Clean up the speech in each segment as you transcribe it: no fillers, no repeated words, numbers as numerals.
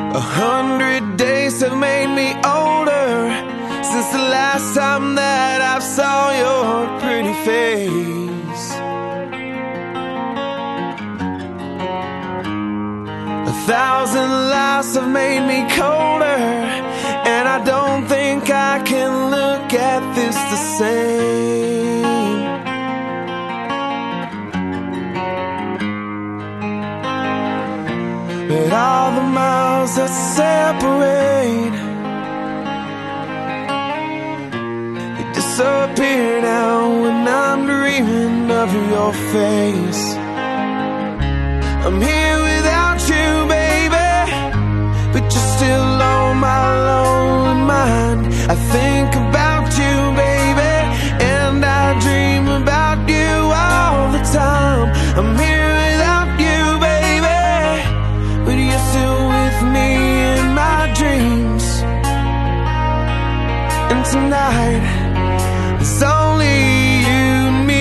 100 days have made me older since the last time that I saw your pretty face. 1,000 lives have made me colder, and I don't think I can look at this the same. But all the miles that separate, they disappear now when I'm dreaming of your face. I'm here without you, baby, but you're still on my lonely mind. I think about you, baby, and I dream about you all the time. I'm here without you, baby, but you're still with me in my dreams. And tonight, it's only you and me.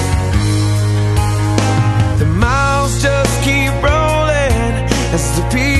The miles just keep rolling as the people